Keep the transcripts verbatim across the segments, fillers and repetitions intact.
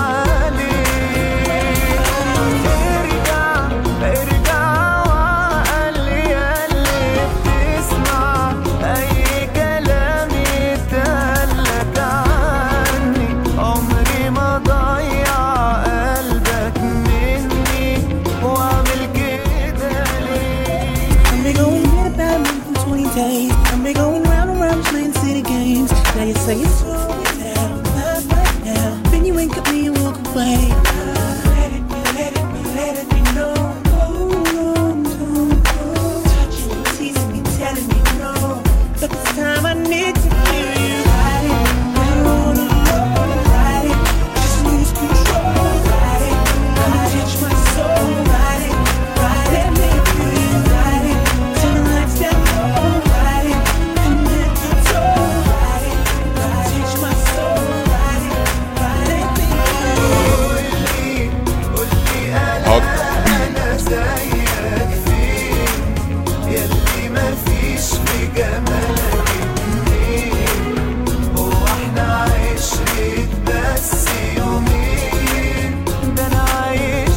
Now you say it's slow down, not right now. Then you wink at me and walk away. Let it, let it, let it be known. Oh, no, no, no. Touching me, teasing me, telling me no. But this time I need to feel you. Ride it, I don't wanna know. Ride it, just lose control. Ride it, come and touch my soul. Ride it, ride it, let me feel you. Ride it, turn the lights down low. Ride it, from head to toe. Ride it, touch my soul. Ride it, ride it, قولي قولي أنا أنا زيك فين يلي مفيش في جمالك اتنين هو احنا عشرة بس يومين ده أنا عايش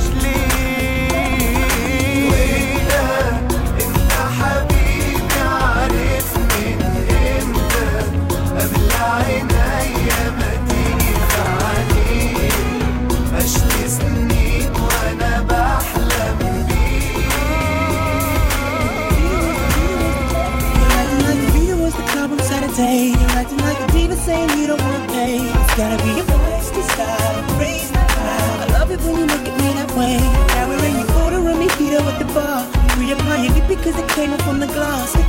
ليه وده انت حبيبي عارف من امتى قبل عينيا ما تيجي في عينيك عشت سنين وانا بحلم بيك. You're acting like the Vita was the club on Saturday. You're acting like a diva saying you don't wanna pay. It's gotta be your voice to style, raise the crowd. I love it when you look at me that way. Now we're in your photo room, you heat up at the bar. You reapply your lip because it came up on the glass.